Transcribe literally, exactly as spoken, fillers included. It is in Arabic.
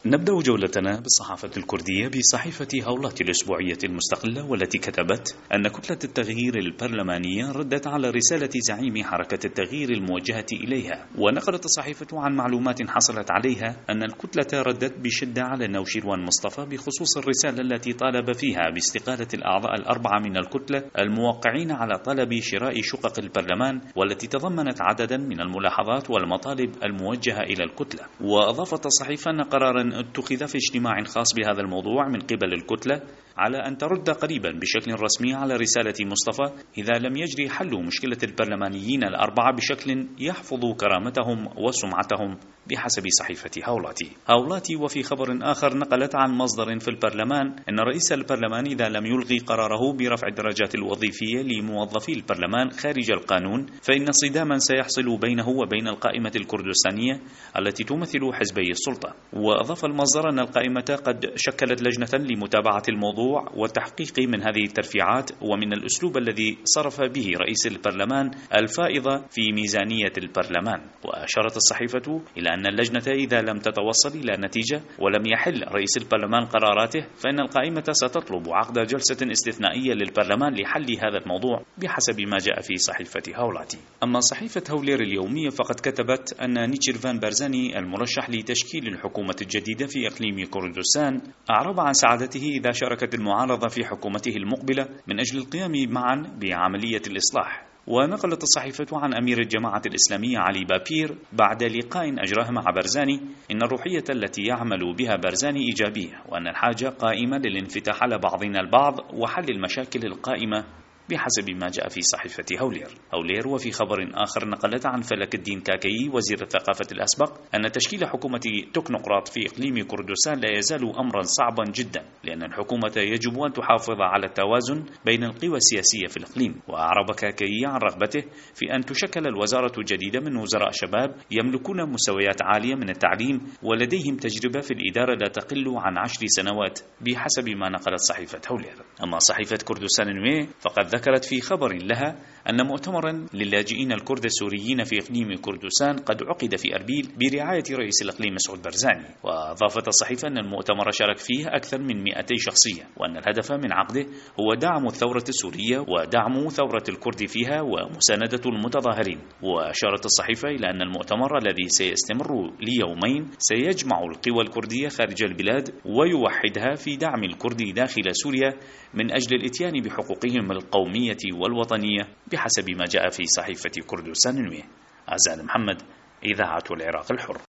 نبدأ جولتنا بالصحافة الكردية بصحيفة هولات الأسبوعية المستقلة، والتي كتبت أن كتلة التغيير البرلمانية ردت على رسالة زعيم حركة التغيير الموجهة إليها. ونقلت الصحيفة عن معلومات حصلت عليها أن الكتلة ردت بشدة على نوشيروان مصطفى بخصوص الرسالة التي طالب فيها باستقالة الأعضاء الأربعة من الكتلة الموقعين على طلب شراء شقق البرلمان، والتي تضمنت عددا من الملاحظات والمطالب الموجهة إلى الكتلة. وأضافت الصحيفة أن قرارا اتخذ في اجتماع خاص بهذا الموضوع من قبل الكتلة على أن ترد قريبا بشكل رسمي على رسالة مصطفى إذا لم يجري حل مشكلة البرلمانيين الأربعة بشكل يحفظ كرامتهم وسمعتهم، بحسب صحيفة هولاتي. هولاتي وفي خبر آخر نقلت عن مصدر في البرلمان أن رئيس البرلمان إذا لم يلغي قراره برفع الدرجات الوظيفية لموظفي البرلمان خارج القانون، فإن صداما سيحصل بينه وبين القائمة الكردستانية التي تمثل حزبي السلطة. وأضاف المصدر أن القائمة قد شكلت لجنة لمتابعة الموضوع والتحقيق من هذه الترفيعات ومن الأسلوب الذي صرف به رئيس البرلمان الفائضة في ميزانية البرلمان. وأشارت الصحيفة إلى أن اللجنة إذا لم تتوصل إلى نتيجة ولم يحل رئيس البرلمان قراراته، فإن القائمة ستطلب عقد جلسة استثنائية للبرلمان لحل هذا الموضوع، بحسب ما جاء في صحيفة هولاتي. أما صحيفة هولير اليومية فقد كتبت أن نيتشيرفان بارزاني المرشح لتشكيل الحكومة الجديدة في إقليم كردستان أعرب عن سعادته إذا شاركت المعارضة في حكومته المقبلة من أجل القيام معا بعملية الإصلاح. ونقلت الصحيفة عن أمير الجماعة الإسلامية علي بابير بعد لقاء أجراه مع بارزاني إن الروحية التي يعمل بها بارزاني إيجابية، وأن الحاجة قائمة للانفتاح على بعضنا البعض وحل المشاكل القائمة، بحسب ما جاء في صحيفة هولير. هولير وفي خبر آخر نقلت عن فلك الدين كاكي وزير الثقافة الأسبق أن تشكيل حكومة تكنوقراط في إقليم كردستان لا يزال أمرا صعبا جدا، لأن الحكومة يجب أن تحافظ على التوازن بين القوى السياسية في الإقليم. وأعرب كاكي عن رغبته في أن تشكل الوزارة الجديدة من وزراء شباب يملكون مستويات عالية من التعليم ولديهم تجربة في الإدارة لا تقل عن عشر سنوات، بحسب ما نقلت صحيفة هولير. أما صحيفة كردستان نوية فقد ذكرت في خبر لها أن مؤتمرا للاجئين الكرد السوريين في إقليم كردستان قد عقد في أربيل برعاية رئيس الإقليم مسعود بارزاني. وأضافت الصحيفة أن المؤتمر شارك فيه أكثر من مئتي شخصية، وأن الهدف من عقده هو دعم الثورة السورية ودعم ثورة الكرد فيها ومساندة المتظاهرين. وأشارت الصحيفة إلى أن المؤتمر الذي سيستمر ليومين سيجمع القوى الكردية خارج البلاد ويوحدها في دعم الكرد داخل سوريا من أجل الإتيان بحقوقهم القومية والوطنية، بحسب ما جاء في صحيفة كردستان نوية. عزال محمد، إذاعة العراق الحر.